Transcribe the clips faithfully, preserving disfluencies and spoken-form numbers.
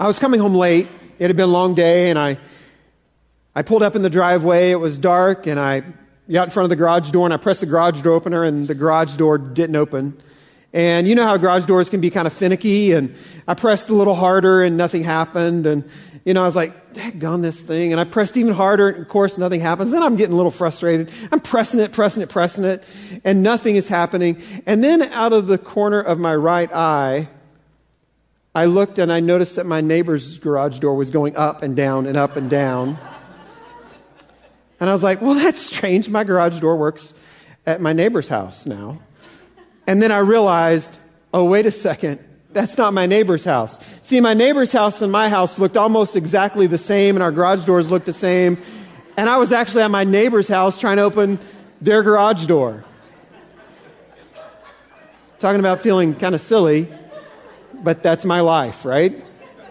I was coming home late. It had been a long day, and I I pulled up in the driveway. It was dark, and I got in front of the garage door, and I pressed the garage door opener, and the garage door didn't open. And you know how garage doors can be kind of finicky, and I pressed a little harder, and nothing happened. And, you know, I was like, daggone this thing. And I pressed even harder, and of course, nothing happens. Then I'm getting a little frustrated. I'm pressing it, pressing it, pressing it, and nothing is happening. And then out of the corner of my right eye, I looked, and I noticed that my neighbor's garage door was going up and down and up and down. And I was like, well, that's strange. My garage door works at my neighbor's house now. And then I realized, oh, wait a second. That's not my neighbor's house. See, my neighbor's house and my house looked almost exactly the same, and our garage doors looked the same. And I was actually at my neighbor's house trying to open their garage door. Talking about feeling kind of silly, but that's my life, right?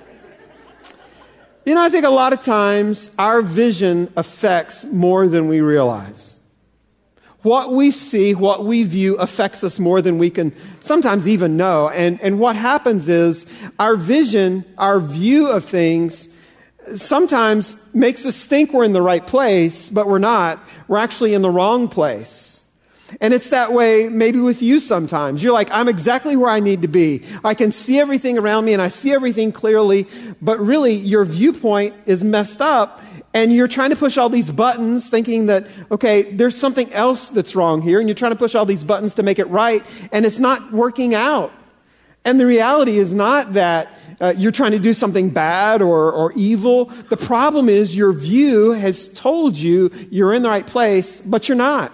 You know, I think a lot of times our vision affects more than we realize. What we see, what we view affects us more than we can sometimes even know. And, and what happens is our vision, our view of things sometimes makes us think we're in the right place, but we're not. We're actually in the wrong place. And it's that way maybe with you sometimes. You're like, I'm exactly where I need to be. I can see everything around me and I see everything clearly, but really your viewpoint is messed up and you're trying to push all these buttons thinking that, okay, there's something else that's wrong here, and you're trying to push all these buttons to make it right, and it's not working out. And the reality is not that uh, you're trying to do something bad or, or evil. The problem is your view has told you you're in the right place, but you're not.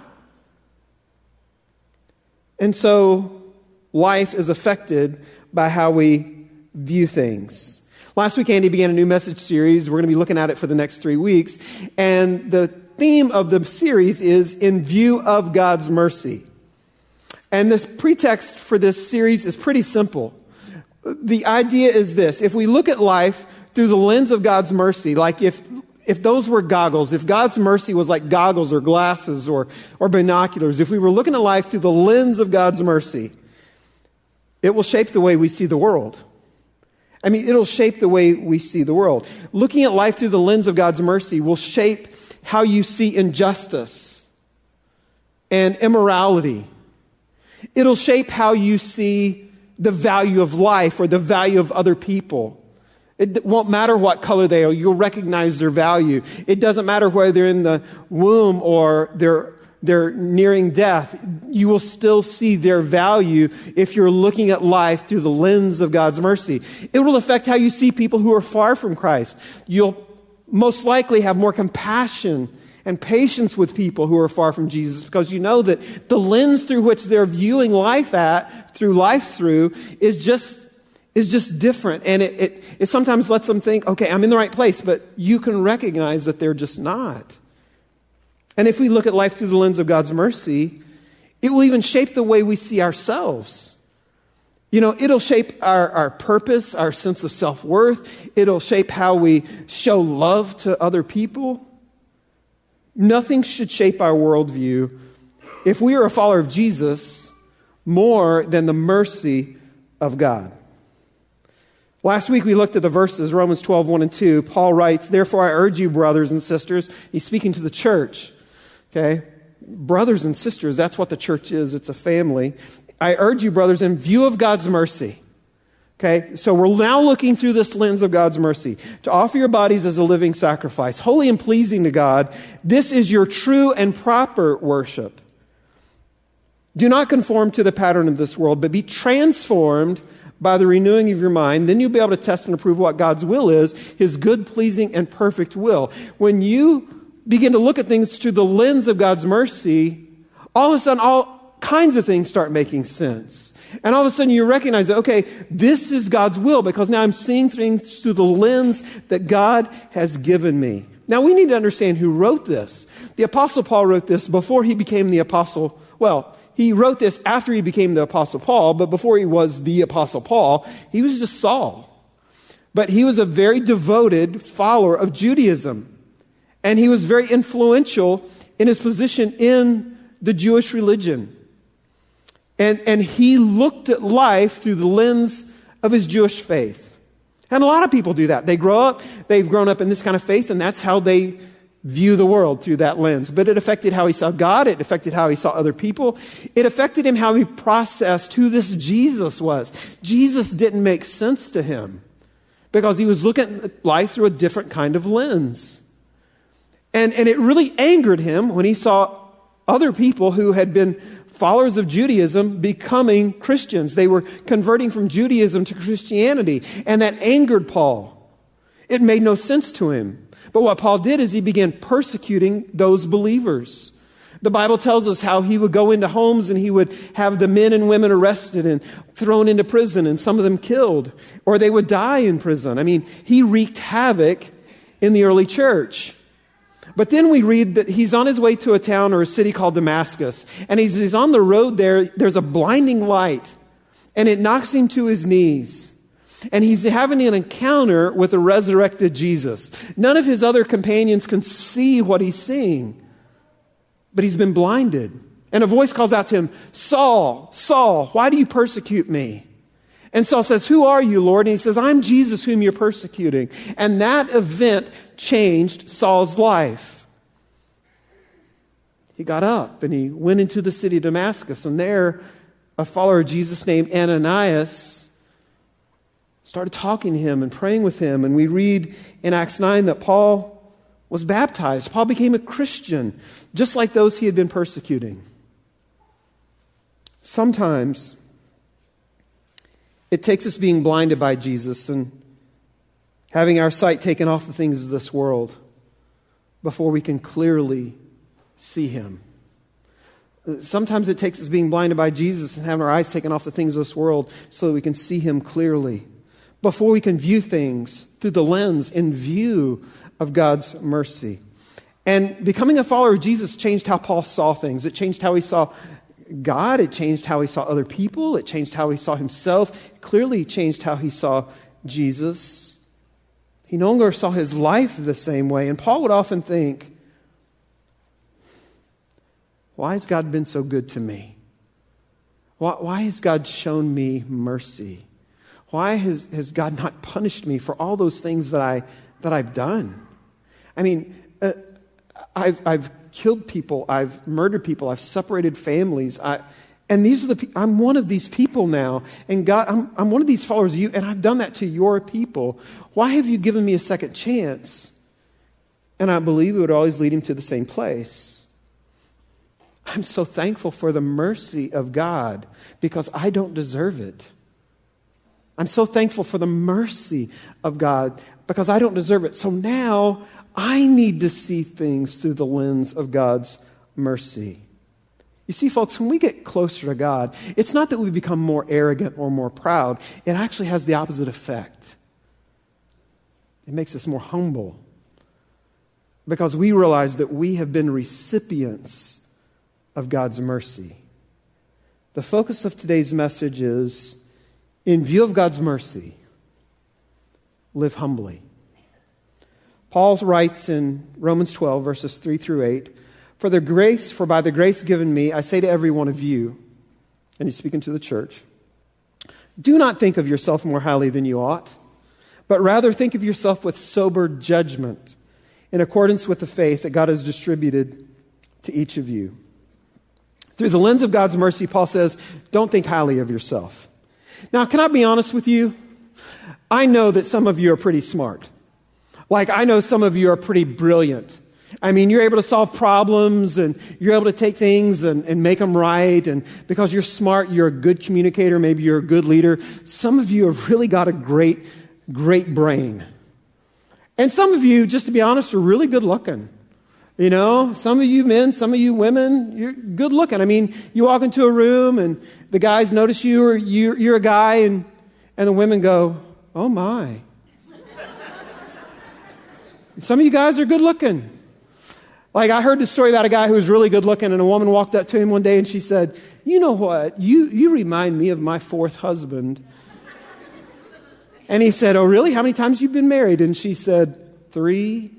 And so life is affected by how we view things. Last week, Andy began a new message series. We're going to be looking at it for the next three weeks. And the theme of the series is In View of God's Mercy. And this pretext for this series is pretty simple. The idea is this: if we look at life through the lens of God's mercy, like if If those were goggles, if God's mercy was like goggles or glasses or, or binoculars, if we were looking at life through the lens of God's mercy, it will shape the way we see the world. I mean, it'll shape the way we see the world. Looking at life through the lens of God's mercy will shape how you see injustice and immorality. It'll shape how you see the value of life or the value of other people. It won't matter what color they are. You'll recognize their value. It doesn't matter whether they're in the womb or they're, they're nearing death. You will still see their value if you're looking at life through the lens of God's mercy. It will affect how you see people who are far from Christ. You'll most likely have more compassion and patience with people who are far from Jesus because you know that the lens through which they're viewing life at, through life through, is just is just different. And it, it, it sometimes lets them think, okay, I'm in the right place, but you can recognize that they're just not. And if we look at life through the lens of God's mercy, it will even shape the way we see ourselves. You know, it'll shape our, our purpose, our sense of self-worth. It'll shape how we show love to other people. Nothing should shape our worldview, if we are a follower of Jesus, more than the mercy of God. Last week we looked at the verses, Romans twelve, one and two. Paul writes, "Therefore I urge you, brothers and sisters," he's speaking to the church, okay? Brothers and sisters, that's what the church is. It's a family. "I urge you, brothers, in view of God's mercy." Okay, so we're now looking through this lens of God's mercy, "to offer your bodies as a living sacrifice, holy and pleasing to God. This is your true and proper worship. Do not conform to the pattern of this world, but be transformed by the renewing of your mind. Then you'll be able to test and approve what God's will is, His good, pleasing, and perfect will." When you begin to look at things through the lens of God's mercy, all of a sudden, all kinds of things start making sense. And all of a sudden, you recognize that, okay, this is God's will, because now I'm seeing things through the lens that God has given me. Now, we need to understand who wrote this. The Apostle Paul wrote this before he became the Apostle, well, he wrote this after he became the Apostle Paul, but before he was the Apostle Paul, he was just Saul. But he was a very devoted follower of Judaism. And he was very influential in his position in the Jewish religion. And, and he looked at life through the lens of his Jewish faith. And a lot of people do that. They grow up, they've grown up in this kind of faith, and that's how they view the world, through that lens. But it affected how he saw God. It affected how he saw other people. It affected him how he processed who this Jesus was. Jesus didn't make sense to him because he was looking at life through a different kind of lens. And, and it really angered him when he saw other people who had been followers of Judaism becoming Christians. They were converting from Judaism to Christianity, and that angered Paul. It made no sense to him. But what Paul did is he began persecuting those believers. The Bible tells us how he would go into homes and he would have the men and women arrested and thrown into prison, and some of them killed, or they would die in prison. I mean, he wreaked havoc in the early church. But then we read that he's on his way to a town or a city called Damascus. And he's, he's on the road there. There's a blinding light. And it knocks him to his knees. And he's having an encounter with a resurrected Jesus. None of his other companions can see what he's seeing. But he's been blinded. And a voice calls out to him, "Saul, Saul, why do you persecute me?" And Saul says, "Who are you, Lord?" And he says, "I'm Jesus whom you're persecuting." And that event changed Saul's life. He got up and he went into the city of Damascus. And there, a follower of Jesus named Ananias started talking to him and praying with him. And we read in Acts nine that Paul was baptized. Paul became a Christian, just like those he had been persecuting. Sometimes it takes us being blinded by Jesus and having our sight taken off the things of this world before we can clearly see him. Sometimes it takes us being blinded by Jesus and having our eyes taken off the things of this world so that we can see him clearly, before we can view things through the lens in view of God's mercy. And becoming a follower of Jesus changed how Paul saw things. It changed how he saw God. It changed how he saw other people. It changed how he saw himself. It clearly changed how he saw Jesus. He no longer saw his life the same way. And Paul would often think, why has God been so good to me? Why, why has God shown me mercy? Why has, has God not punished me for all those things that, I, that I've done? I mean, uh, I've, I've killed people, I've murdered people, I've separated families. I, and these are the pe- I'm one of these people now. And God, I'm, I'm one of these followers of you, and I've done that to your people. Why have you given me a second chance? And I believe it would always lead him to the same place. I'm so thankful for the mercy of God because I don't deserve it. I'm so thankful for the mercy of God because I don't deserve it. So now I need to see things through the lens of God's mercy. You see, folks, when we get closer to God, it's not that we become more arrogant or more proud. It actually has the opposite effect. It makes us more humble because we realize that we have been recipients of God's mercy. The focus of today's message is, in view of God's mercy, live humbly. Paul writes in Romans twelve, verses three through eight, For the grace, for by the grace given me, I say to every one of you, and he's speaking to the church, do not think of yourself more highly than you ought, but rather think of yourself with sober judgment, in accordance with the faith that God has distributed to each of you. Through the lens of God's mercy, Paul says, don't think highly of yourself. Now, can I be honest with you? I know that some of you are pretty smart. Like, I know some of you are pretty brilliant. I mean, you're able to solve problems and you're able to take things and, and make them right. And because you're smart, you're a good communicator. Maybe you're a good leader. Some of you have really got a great, great brain. And some of you, just to be honest, are really good looking. You know, some of you men, some of you women, you're good looking. I mean, you walk into a room and the guys notice you or you're, you're a guy and, and the women go, oh my. Some of you guys are good looking. Like, I heard this story about a guy who was really good looking, and a woman walked up to him one day and she said, you know what? You, you remind me of my fourth husband. And he said, oh, really? How many times have you been married? And she said, three.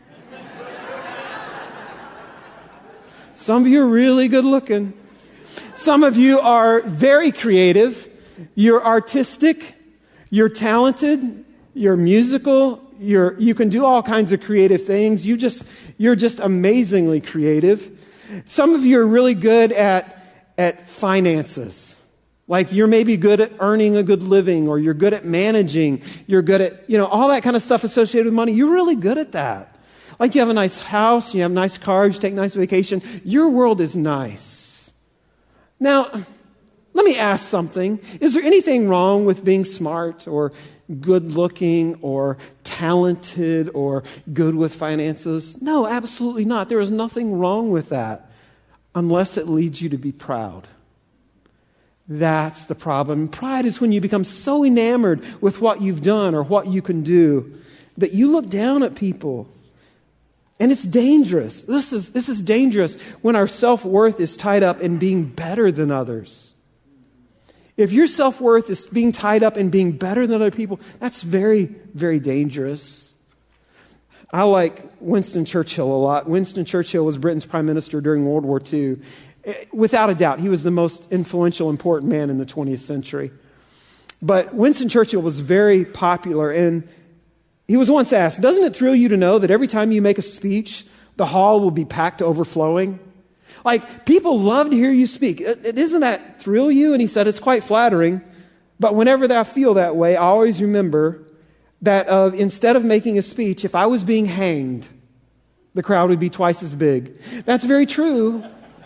Some of you are really good looking. Some of you are very creative. You're artistic. You're talented. you're musical, you're, you can do all kinds of creative things. You just, you're just amazingly creative. Some of you are really good at, at finances. Like you're maybe good at earning a good living, or you're good at managing. You're good at, you know, all that kind of stuff associated with money. You're really good at that. Like you have a nice house, you have nice cars, you take nice vacation. Your world is nice. Now, let me ask something. Is there anything wrong with being smart or good looking or talented or good with finances? No, absolutely not. There is nothing wrong with that unless it leads you to be proud. That's the problem. Pride is when you become so enamored with what you've done or what you can do that you look down at people. And it's dangerous. This is, this is dangerous when our self-worth is tied up in being better than others. If your self-worth is being tied up in being better than other people, that's very, very dangerous. I like Winston Churchill a lot. Winston Churchill was Britain's prime minister during World War Two. Without a doubt, he was the most influential, important man in the twentieth century. But Winston Churchill was very popular, and he was once asked, doesn't it thrill you to know that every time you make a speech, the hall will be packed to overflowing? Like, people love to hear you speak. Doesn't that thrill you? And he said, it's quite flattering. But whenever I feel that way, I always remember that of instead of making a speech, if I was being hanged, the crowd would be twice as big. That's very true.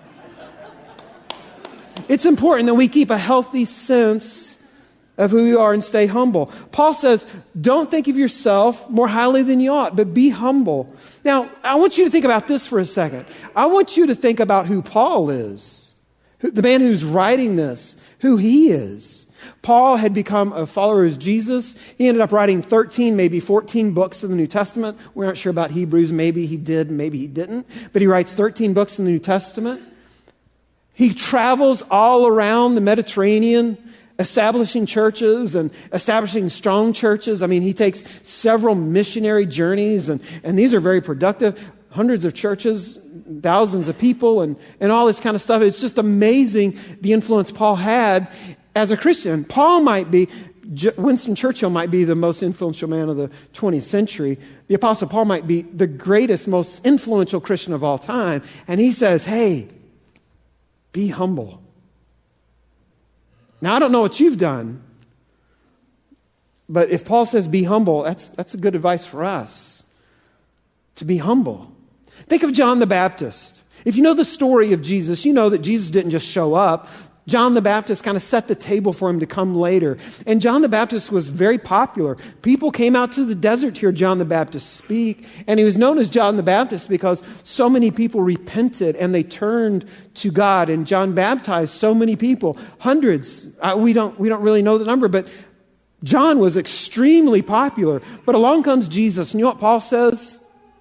It's important that we keep a healthy sense of who you are and stay humble. Paul says, don't think of yourself more highly than you ought, but be humble. Now, I want you to think about this for a second. I want you to think about who Paul is, who, the man who's writing this, who he is. Paul had become a follower of Jesus. He ended up writing thirteen, maybe fourteen books of the New Testament. We're not sure about Hebrews. Maybe he did, maybe he didn't. But he writes thirteen books in the New Testament. He travels all around the Mediterranean, establishing churches and establishing strong churches. I mean, he takes several missionary journeys, and, and these are very productive. Hundreds of churches, thousands of people, and, and all this kind of stuff. It's just amazing the influence Paul had as a Christian. Paul might be, Winston Churchill might be the most influential man of the twentieth century. The Apostle Paul might be the greatest, most influential Christian of all time. And he says, hey, be humble. Now, I don't know what you've done, but if Paul says be humble, that's, that's a good advice for us, to be humble. Think of John the Baptist. If you know the story of Jesus, you know that Jesus didn't just show up. John the Baptist kind of set the table for him to come later. And John the Baptist was very popular. People came out to the desert to hear John the Baptist speak. And he was known as John the Baptist because so many people repented and they turned to God. And John baptized so many people, hundreds. Uh, we don't, we don't really know the number, but John was extremely popular. But along comes Jesus. And you know what Paul says?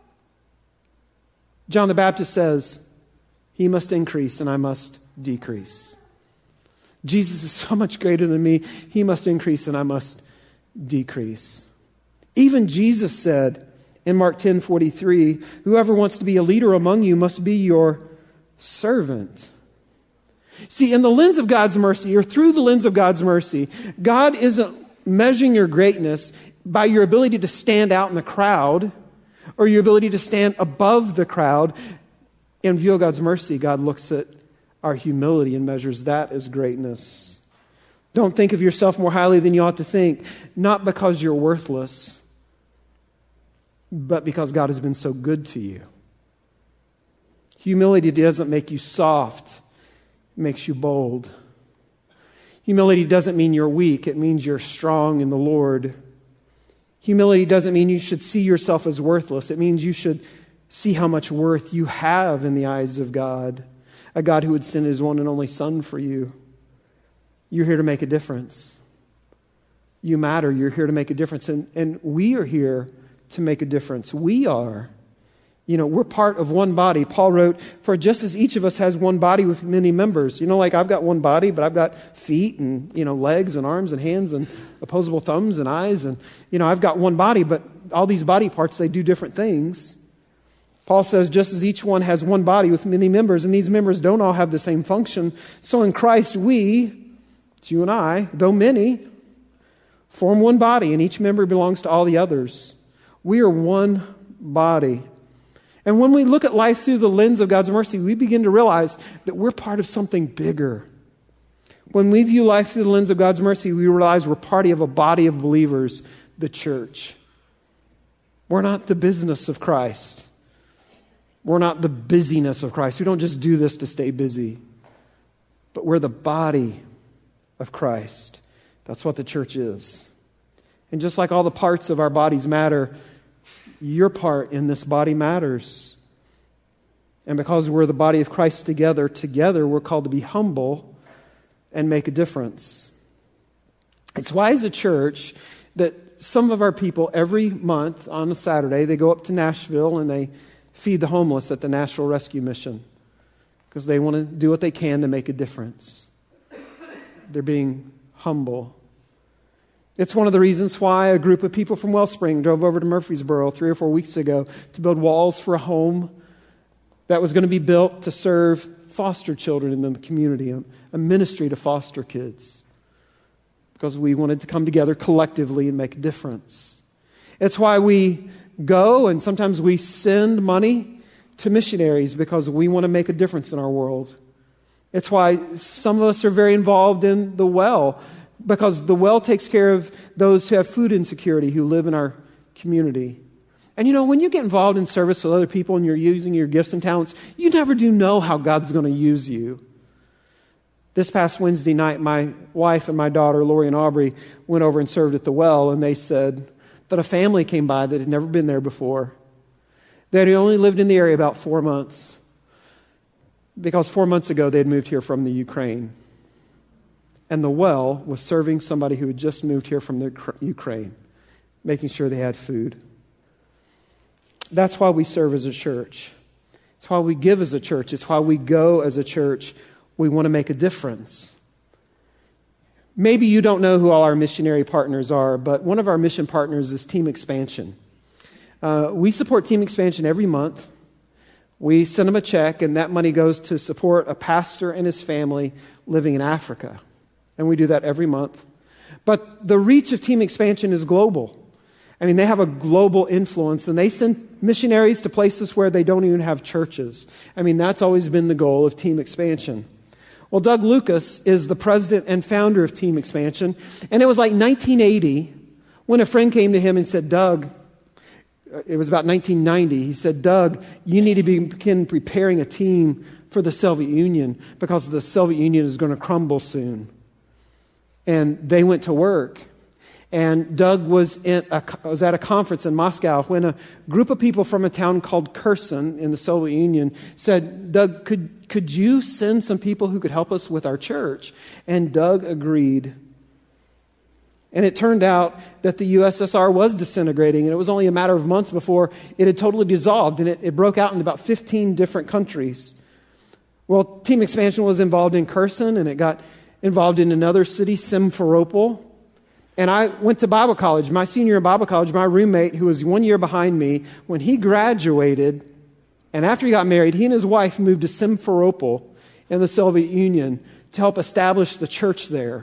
John the Baptist says, he must increase and I must decrease. Jesus is so much greater than me. He must increase and I must decrease. Even Jesus said in Mark ten forty-three, whoever wants to be a leader among you must be your servant. See, in the lens of God's mercy, or through the lens of God's mercy, God isn't measuring your greatness by your ability to stand out in the crowd or your ability to stand above the crowd. In view of God's mercy, God looks at our humility and measures that as greatness. Don't think of yourself more highly than you ought to think, not because you're worthless, but because God has been so good to you. Humility doesn't make you soft, it makes you bold. Humility doesn't mean you're weak, it means you're strong in the Lord. Humility doesn't mean you should see yourself as worthless, it means you should see how much worth you have in the eyes of God. A God who would send his one and only Son for you. You're here to make a difference. You matter. You're here to make a difference. And, and we are here to make a difference. We are. You know, we're part of one body. Paul wrote, for just as each of us has one body with many members. You know, like I've got one body, but I've got feet and, you know, legs and arms and hands and opposable thumbs and eyes. And, you know, I've got one body, but all these body parts, they do different things. Paul says, just as each one has one body with many members, and these members don't all have the same function, so in Christ we, it's you and I, though many, form one body, and each member belongs to all the others. We are one body. And when we look at life through the lens of God's mercy, we begin to realize that we're part of something bigger. When we view life through the lens of God's mercy, we realize we're part of a body of believers, the church. We're not the business of Christ. We're not the busyness of Christ. We don't just do this to stay busy. But we're the body of Christ. That's what the church is. And just like all the parts of our bodies matter, your part in this body matters. And because we're the body of Christ together, together we're called to be humble and make a difference. It's why as a church that some of our people every month on a Saturday, they go up to Nashville and they feed the homeless at the Nashville Rescue Mission because they want to do what they can to make a difference. They're being humble. It's one of the reasons why a group of people from Wellspring drove over to Murfreesboro three or four weeks ago to build walls for a home that was going to be built to serve foster children in the community, a, a ministry to foster kids, because we wanted to come together collectively and make a difference. It's why we go and sometimes we send money to missionaries because we want to make a difference in our world. It's why some of us are very involved in the well, because the well takes care of those who have food insecurity who live in our community. And you know, when you get involved in service with other people and you're using your gifts and talents, you never do know how God's going to use you. This past Wednesday night, my wife and my daughter, Lori and Aubrey, went over and served at the well, and they said that a family came by that had never been there before. They had only lived in the area about four months, because four months ago they had moved here from the Ukraine. And the well was serving somebody who had just moved here from the Ukraine, making sure they had food. That's why we serve as a church. It's why we give as a church. It's why we go as a church. We want to make a difference. Maybe you don't know who all our missionary partners are, but one of our mission partners is Team Expansion. Uh, we support Team Expansion every month. We send them a check, and that money goes to support a pastor and his family living in Africa. And we do that every month. But the reach of Team Expansion is global. I mean, they have a global influence, and they send missionaries to places where they don't even have churches. I mean, that's always been the goal of Team Expansion. Well, Doug Lucas is the president and founder of Team Expansion, and it was like nineteen eighty when a friend came to him and said, Doug, it was about nineteen ninety, he said, Doug, you need to begin preparing a team for the Soviet Union because the Soviet Union is going to crumble soon. And they went to work. And Doug was, in a, was at a conference in Moscow when a group of people from a town called Kherson in the Soviet Union said, Doug, could, could you send some people who could help us with our church? And Doug agreed. And it turned out that the U S S R was disintegrating, and it was only a matter of months before it had totally dissolved, and it, it broke out in about fifteen different countries. Well, Team Expansion was involved in Kherson, and it got involved in another city, Simferopol. And I went to Bible college. My senior year in Bible college, my roommate, who was one year behind me, when he graduated, and after he got married, he and his wife moved to Simferopol in the Soviet Union to help establish the church there.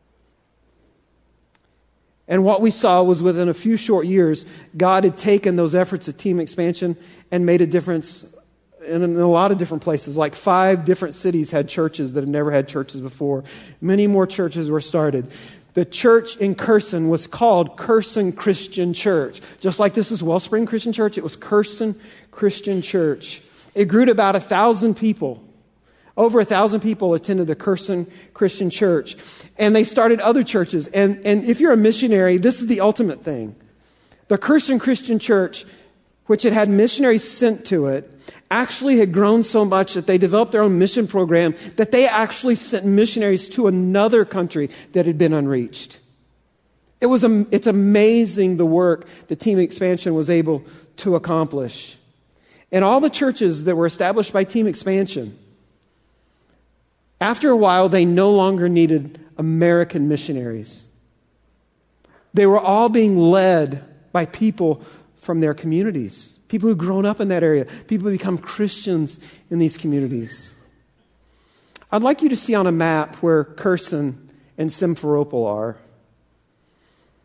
And what we saw was within a few short years, God had taken those efforts of Team Expansion and made a difference in a lot of different places. Like five different cities had churches that had never had churches before. Many more churches were started. The church in Kherson was called Kherson Christian Church. Just like this is Wellspring Christian Church, it was Kherson Christian Church. It grew to about a thousand people. Over a thousand people attended the Kherson Christian Church. And they started other churches. And, and if you're a missionary, this is the ultimate thing. The Kherson Christian Church, which had had missionaries sent to it, actually had grown so much that they developed their own mission program that they actually sent missionaries to another country that had been unreached. It was, it's amazing the work that Team Expansion was able to accomplish. And all the churches that were established by Team Expansion, after a while, they no longer needed American missionaries. They were all being led by people from their communities. People who've grown up in that area. People who become Christians in these communities. I'd like you to see on a map where Kherson and Simferopol are.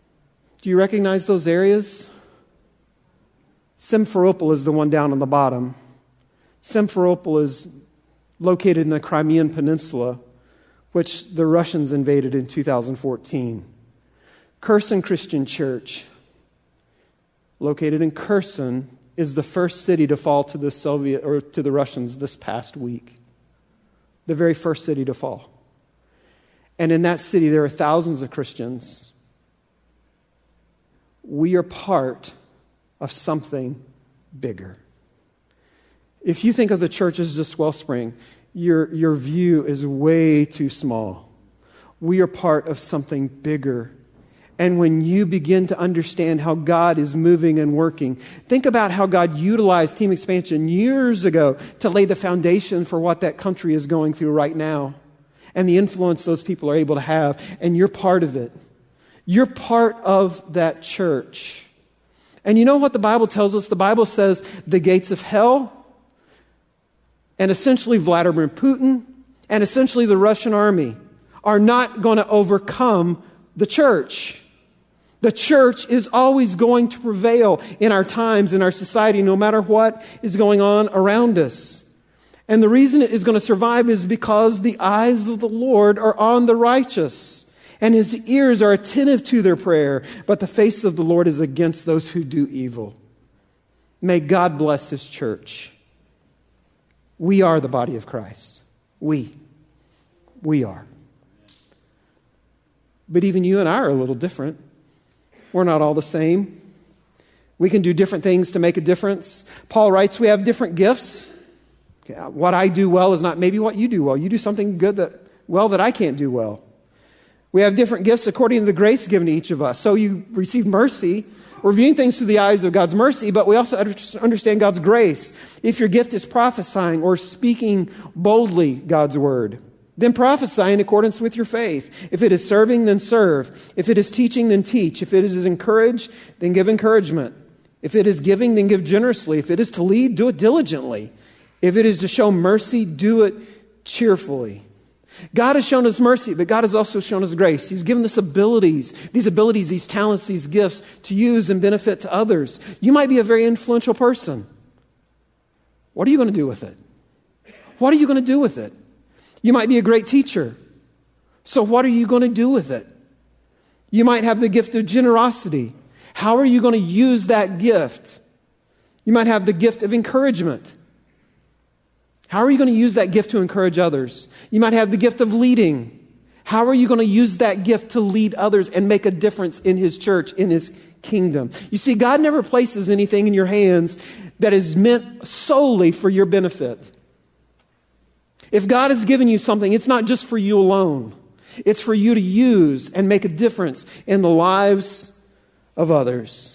Do you recognize those areas? Simferopol is the one down on the bottom. Simferopol is located in the Crimean Peninsula, which the Russians invaded in two thousand fourteen. Kherson Christian Church, located in Kherson, is the first city to fall to the Soviet or to the Russians this past week. The very first city to fall. And in that city, there are thousands of Christians. We are part of something bigger. If you think of the church as just Wellspring, your, your view is way too small. We are part of something bigger. And when you begin to understand how God is moving and working, think about how God utilized Team Expansion years ago to lay the foundation for what that country is going through right now and the influence those people are able to have. And you're part of it. You're part of that church. And you know what the Bible tells us? The Bible says the gates of hell and essentially Vladimir Putin and essentially the Russian army are not going to overcome the church. The church is always going to prevail in our times, in our society, no matter what is going on around us. And the reason it is going to survive is because the eyes of the Lord are on the righteous, and His ears are attentive to their prayer, but the face of the Lord is against those who do evil. May God bless His church. We are the body of Christ. We. We are. But even you and I are a little different. We're not all the same. We can do different things to make a difference. Paul writes, we have different gifts. Okay, what I do well is not maybe what you do well. You do something good that well that I can't do well. We have different gifts according to the grace given to each of us. So you receive mercy. We're viewing things through the eyes of God's mercy, but we also understand God's grace. If your gift is prophesying or speaking boldly God's word, then prophesy in accordance with your faith. If it is serving, then serve. If it is teaching, then teach. If it is encourage, then give encouragement. If it is giving, then give generously. If it is to lead, do it diligently. If it is to show mercy, do it cheerfully. God has shown us mercy, but God has also shown us grace. He's given us abilities, these abilities, these talents, these gifts to use and benefit to others. You might be a very influential person. What are you going to do with it? What are you going to do with it? You might be a great teacher. So what are you going to do with it? You might have the gift of generosity. How are you going to use that gift? You might have the gift of encouragement. How are you going to use that gift to encourage others? You might have the gift of leading. How are you going to use that gift to lead others and make a difference in His church, in His kingdom? You see, God never places anything in your hands that is meant solely for your benefit. If God has given you something, it's not just for you alone. It's for you to use and make a difference in the lives of others.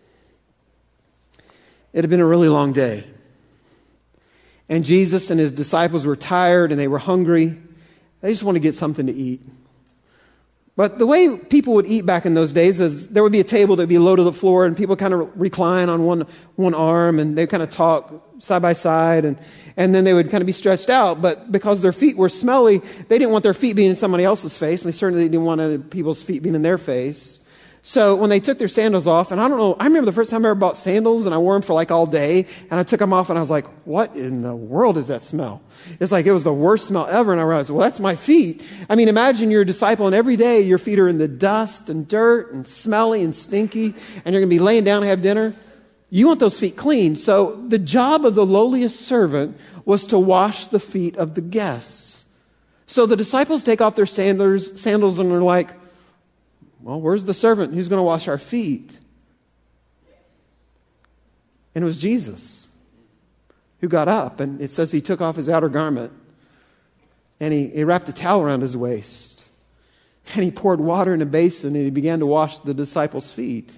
It had been a really long day. And Jesus and His disciples were tired and they were hungry. They just want to get something to eat. But the way people would eat back in those days is there would be a table that would be low to the floor and people kind of recline on one one arm and they kind of talk side by side and, and then they would kind of be stretched out. But because their feet were smelly, they didn't want their feet being in somebody else's face, and they certainly didn't want other people's feet being in their face. So when they took their sandals off, and I don't know, I remember the first time I ever bought sandals and I wore them for like all day, and I took them off and I was like, what in the world is that smell? It's like it was the worst smell ever, and I realized, well, that's my feet. I mean, imagine you're a disciple and every day your feet are in the dust and dirt and smelly and stinky, and you're going to be laying down and have dinner. You want those feet clean. So the job of the lowliest servant was to wash the feet of the guests. So the disciples take off their sandals, sandals and they're like, well, where's the servant who's going to wash our feet? And it was Jesus who got up, and it says He took off His outer garment and he, he wrapped a towel around His waist and He poured water in a basin and He began to wash the disciples' feet.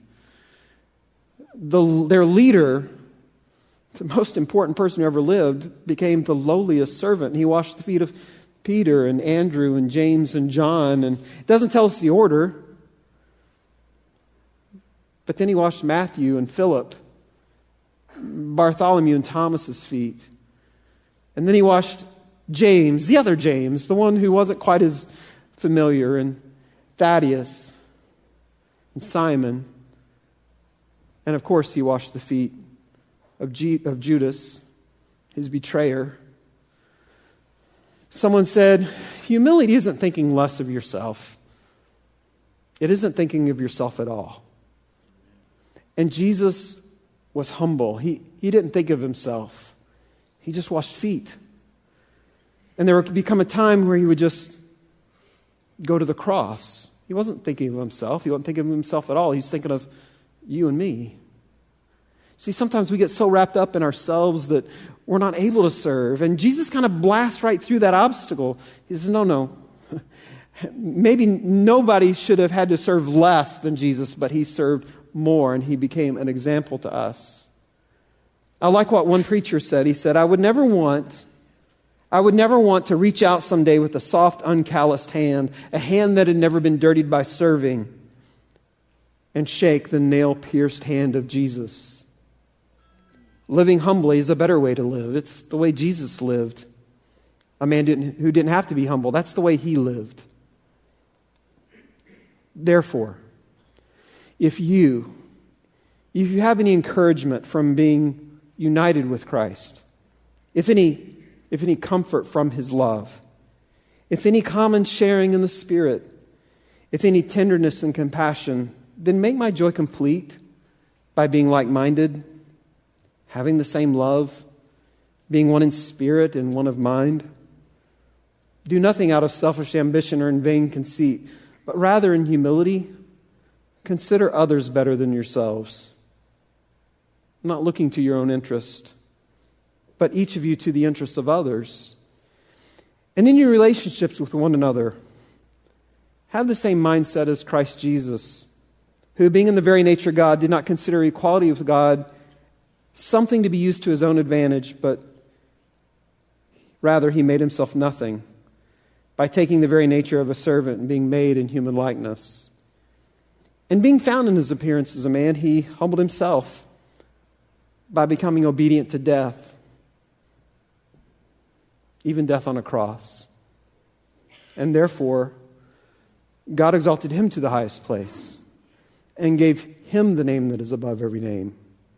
The, their leader, the most important person who ever lived, became the lowliest servant. He washed the feet of Peter and Andrew and James and John, and it doesn't tell us the order. But then He washed Matthew and Philip, Bartholomew and Thomas's feet. And then He washed James, the other James, the one who wasn't quite as familiar, and Thaddeus and Simon. And of course, he washed the feet of, G- of Judas, his betrayer. Someone said, humility isn't thinking less of yourself. It isn't thinking of yourself at all. And Jesus was humble. He, he didn't think of himself. He just washed feet. And there would become a time where he would just go to the cross. He wasn't thinking of himself. He wasn't thinking of himself at all. He was thinking of you and me. See, sometimes we get so wrapped up in ourselves that we're not able to serve. And Jesus kind of blasts right through that obstacle. He says, no, no. Maybe nobody should have had to serve less than Jesus, but he served more, and he became an example to us. I like what one preacher said. He said, I would never want, I would never want to reach out someday with a soft, uncalloused hand, a hand that had never been dirtied by serving, and shake the nail-pierced hand of Jesus. Living humbly is a better way to live. It's the way Jesus lived. A man didn't, who didn't have to be humble. That's the way he lived. Therefore, if you, if you have any encouragement from being united with Christ, if any, if any comfort from his love, if any common sharing in the Spirit, if any tenderness and compassion, then make my joy complete by being like-minded, having the same love, being one in spirit and one of mind. Do nothing out of selfish ambition or in vain conceit, but rather in humility, consider others better than yourselves, not looking to your own interest, but each of you to the interest of others. And in your relationships with one another, have the same mindset as Christ Jesus, who, being in the very nature God, did not consider equality with God something to be used to his own advantage, but rather he made himself nothing by taking the very nature of a servant and being made in human likeness. And being found in his appearance as a man, he humbled himself by becoming obedient to death, even death on a cross. And therefore, God exalted him to the highest place and gave him the name that is above every name,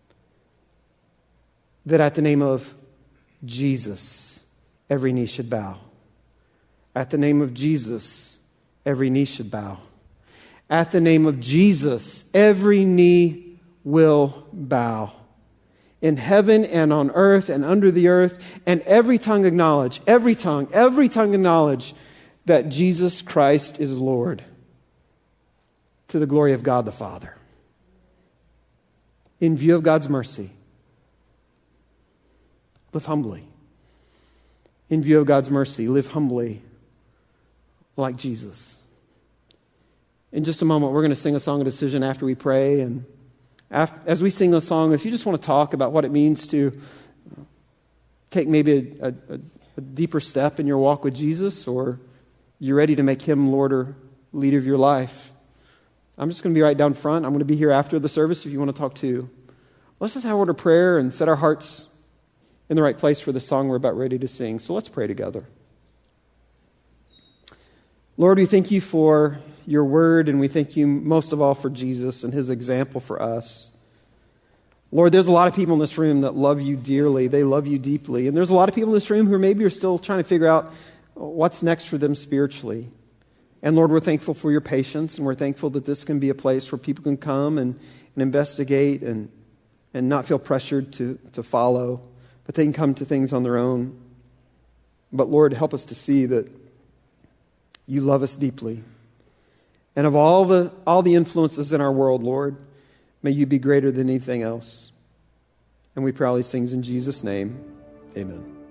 that at the name of Jesus, every knee should bow. At the name of Jesus, every knee should bow. At the name of Jesus, every knee will bow. In heaven and on earth and under the earth, and every tongue acknowledge, every tongue, every tongue acknowledge that Jesus Christ is Lord, to the glory of God the Father. In view of God's mercy, live humbly. In view of God's mercy, live humbly like Jesus. In just a moment, we're going to sing a song of decision after we pray. And after, as we sing the song, if you just want to talk about what it means to take maybe a, a, a deeper step in your walk with Jesus, or you're ready to make him Lord or leader of your life, I'm just going to be right down front. I'm going to be here after the service if you want to talk too. Let's just have a word of prayer and set our hearts in the right place for the song we're about ready to sing. So let's pray together. Lord, we thank you for your word, and we thank you most of all for Jesus and his example for us. Lord, there's a lot of people in this room that love you dearly. They love you deeply. And there's a lot of people in this room who maybe are still trying to figure out what's next for them spiritually. And Lord, we're thankful for your patience, and we're thankful that this can be a place where people can come and, and investigate and, and not feel pressured to, to follow, but they can come to things on their own. But Lord, help us to see that you love us deeply. And of all the all the influences in our world, Lord, may you be greater than anything else. And we pray all these things in Jesus' name. Amen.